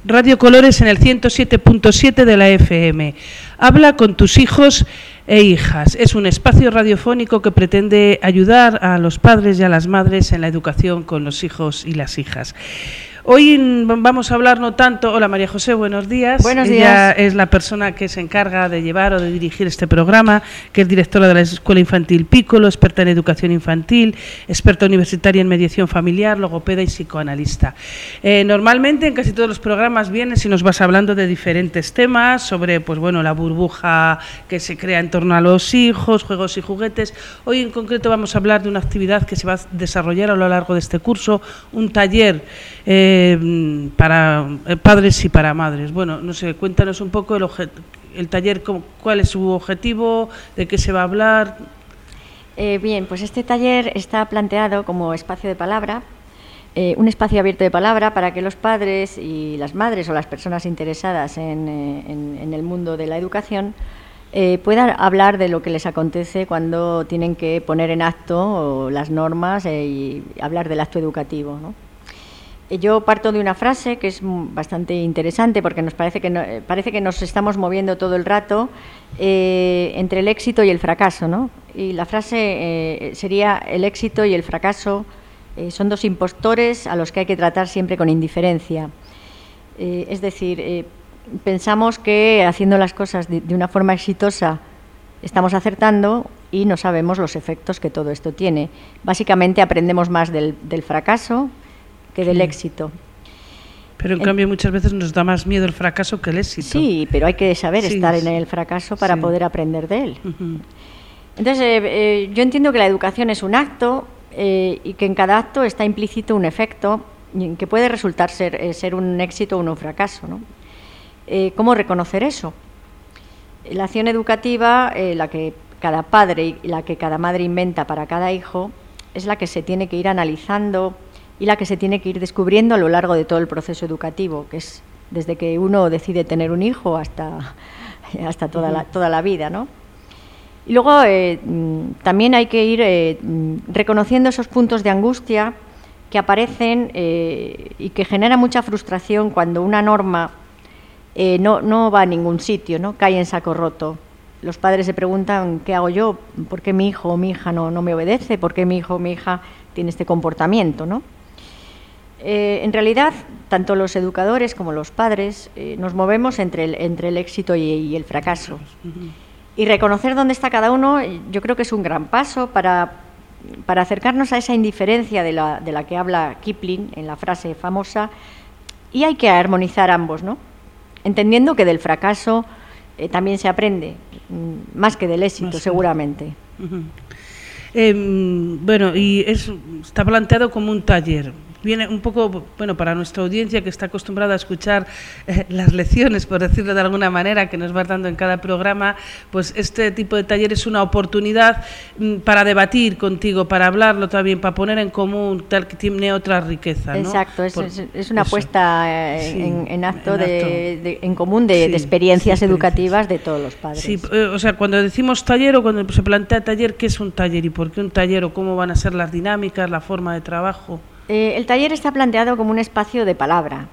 Radio Colores en el 107.7 de la FM. Habla con tus hijos e hijas. Es un espacio radiofónico que pretende ayudar a los padres y a las madres en la educación con los hijos y las hijas. Hoy vamos a hablar no tanto... Hola María José, buenos días. Buenos días. Ella es la persona que se encarga de llevar o de dirigir este programa, que es directora de la Escuela Infantil Piccolo, experta en educación infantil, experta universitaria en mediación familiar, logopeda y psicoanalista. Normalmente en casi todos los programas vienes y nos vas hablando de diferentes temas, sobre pues bueno, la burbuja que se crea en torno a los hijos, juegos y juguetes. Hoy en concreto vamos a hablar de una actividad que se va a desarrollar a lo largo de este curso, un taller para padres y para madres. Bueno, no sé, cuéntanos un poco el taller, cuál es su objetivo, de qué se va a hablar. Bien, pues este taller está planteado como espacio de palabra, un espacio abierto de palabra para que los padres y las madres o las personas interesadas en el mundo de la educación puedan hablar de lo que les acontece cuando tienen que poner en acto las normas y hablar del acto educativo, ¿no? Yo parto de una frase que es bastante interesante porque nos parece que nos estamos moviendo todo el rato entre el éxito y el fracaso, ¿no? Y la frase sería: el éxito y el fracaso son dos impostores a los que hay que tratar siempre con indiferencia. Es decir, pensamos que haciendo las cosas de una forma exitosa estamos acertando y no sabemos los efectos que todo esto tiene. Básicamente aprendemos más del fracaso que del éxito. Pero en cambio muchas veces nos da más miedo el fracaso que el éxito. Sí, pero hay que saber estar en el fracaso para poder aprender de él. Uh-huh. Entonces, yo entiendo que la educación es un acto y que en cada acto está implícito un efecto que puede resultar ser un éxito o un fracaso, ¿no? ¿Cómo reconocer eso? La acción educativa, la que cada padre y la que cada madre inventa para cada hijo, es la que se tiene que ir analizando y la que se tiene que ir descubriendo a lo largo de todo el proceso educativo, que es desde que uno decide tener un hijo hasta toda la vida, ¿no? Y luego también hay que ir reconociendo esos puntos de angustia que aparecen y que generan mucha frustración cuando una norma no va a ningún sitio, ¿no? Cae en saco roto. Los padres se preguntan: ¿qué hago yo? ¿Por qué mi hijo o mi hija no me obedece? ¿Por qué mi hijo o mi hija tiene este comportamiento, ¿no? En realidad, tanto los educadores como los padres nos movemos entre el éxito y el fracaso. Uh-huh. Y reconocer dónde está cada uno, yo creo que es un gran paso para acercarnos a esa indiferencia de la que habla Kipling en la frase famosa, y hay que armonizar ambos, ¿no? Entendiendo que del fracaso también se aprende, más que del éxito, seguramente. Uh-huh. Bueno, y está planteado como un taller. Viene un poco, bueno, para nuestra audiencia que está acostumbrada a escuchar las lecciones, por decirlo de alguna manera, que nos vas dando en cada programa, pues este tipo de taller es una oportunidad para debatir contigo, para hablarlo también, para poner en común, tal que tiene otra riqueza, ¿no? Exacto, es una puesta en acto en común de experiencias educativas de todos los padres. Sí, o sea, cuando decimos taller o cuando se plantea taller, ¿qué es un taller y por qué un taller o cómo van a ser las dinámicas, la forma de trabajo? El taller está planteado como un espacio de palabra,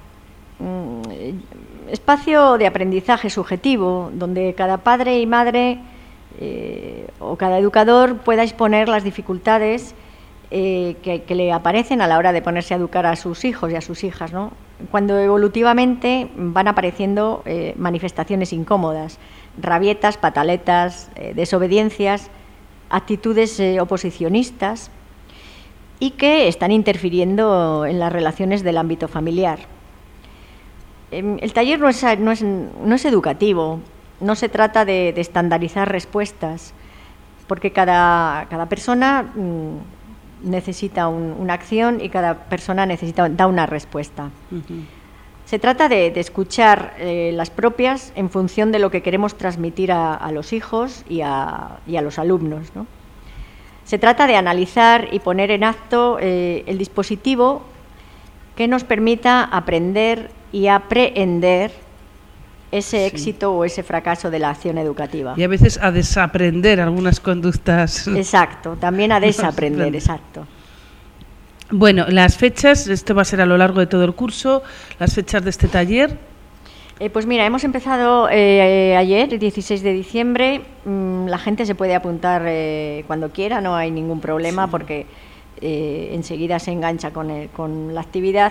espacio de aprendizaje subjetivo, donde cada padre y madre o cada educador pueda exponer las dificultades que le aparecen a la hora de ponerse a educar a sus hijos y a sus hijas, ¿no? Cuando evolutivamente van apareciendo manifestaciones incómodas, rabietas, pataletas, desobediencias, actitudes oposicionistas, y que están interfiriendo en las relaciones del ámbito familiar. El taller no es educativo, no se trata de estandarizar respuestas, porque cada persona necesita una acción y cada persona da una respuesta. Uh-huh. Se trata de escuchar las propias en función de lo que queremos transmitir a los hijos y a los alumnos, ¿no? Se trata de analizar y poner en acto el dispositivo que nos permita aprender y aprehender ese éxito o ese fracaso de la acción educativa. Y a veces a desaprender algunas conductas. Exacto, también a desaprender, exacto. Bueno, las fechas, esto va a ser a lo largo de todo el curso, las fechas de este taller. Pues mira, hemos empezado ayer, el 16 de diciembre. La gente se puede apuntar cuando quiera, no hay ningún problema, sí, porque enseguida se engancha con la actividad.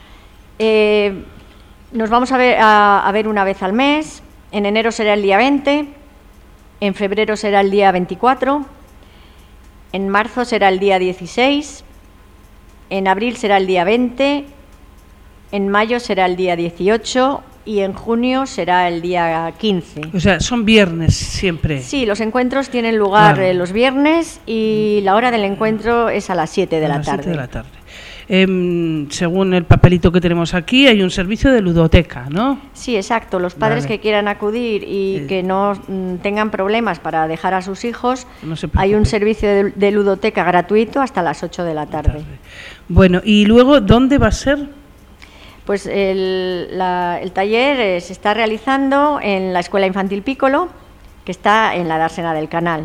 Nos vamos a ver una vez al mes. En enero será el día 20, en febrero será el día 24, en marzo será el día 16, en abril será el día 20, en mayo será el día 18 y en junio será el día 15. O sea, son viernes siempre. Sí, los encuentros tienen lugar los viernes y la hora del encuentro es a las 7 de la tarde. 7 de la tarde. Según el papelito que tenemos aquí, hay un servicio de ludoteca, ¿no? Sí, exacto. Los padres que quieran acudir y que no tengan problemas para dejar a sus hijos, hay un servicio de ludoteca gratuito hasta las 8 de la tarde. Bueno, y luego, ¿dónde va a ser? Pues el taller se está realizando en la Escuela Infantil Piccolo, que está en la dársena del Canal.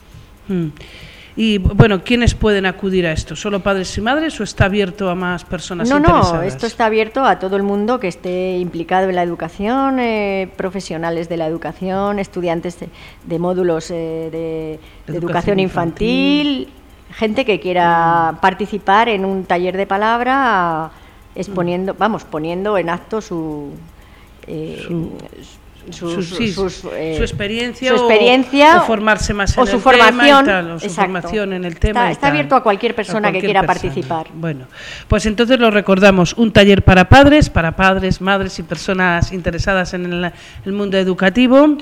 Y bueno, ¿quiénes pueden acudir a esto? ¿Solo padres y madres o está abierto a más personas interesadas? No, esto está abierto a todo el mundo que esté implicado en la educación, profesionales de la educación, estudiantes de módulos de educación infantil, gente que quiera participar en un taller de palabra, poniendo en acto su experiencia o formarse más en el tema y tal, o su formación en el tema. Está abierto a cualquier persona que quiera participar. Bueno, pues entonces lo recordamos, un taller para padres, madres y personas interesadas en el mundo educativo.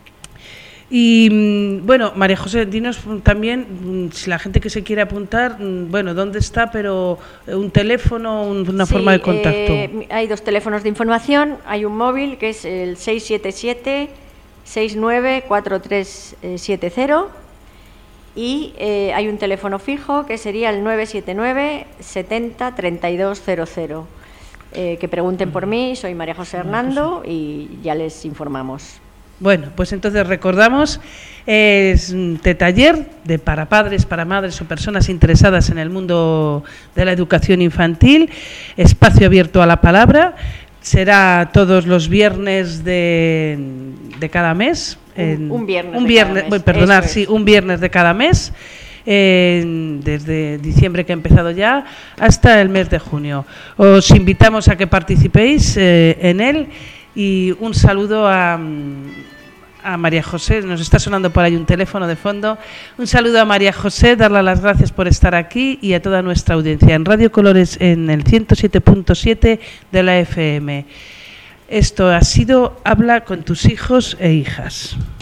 Y bueno, María José, dinos también, si la gente que se quiere apuntar, bueno, ¿dónde está? Pero un teléfono, una forma de contacto. Hay 2 teléfonos de información, hay un móvil que es el 677-694370 y hay un teléfono fijo que sería el 979 70 3200. Que pregunten por mí, soy María José Hernando y ya les informamos. Bueno, pues entonces recordamos, es de taller para padres, para madres o personas interesadas en el mundo de la educación infantil, espacio abierto a la palabra, será todos los viernes de cada mes. Un viernes de cada mes, desde diciembre que ha empezado ya hasta el mes de junio. Os invitamos a que participéis en él. Y un saludo a María José, nos está sonando por ahí un teléfono de fondo. Un saludo a María José, darle las gracias por estar aquí y a toda nuestra audiencia en Radio Colores en el 107.7 de la FM. Esto ha sido Habla con tus hijos e hijas.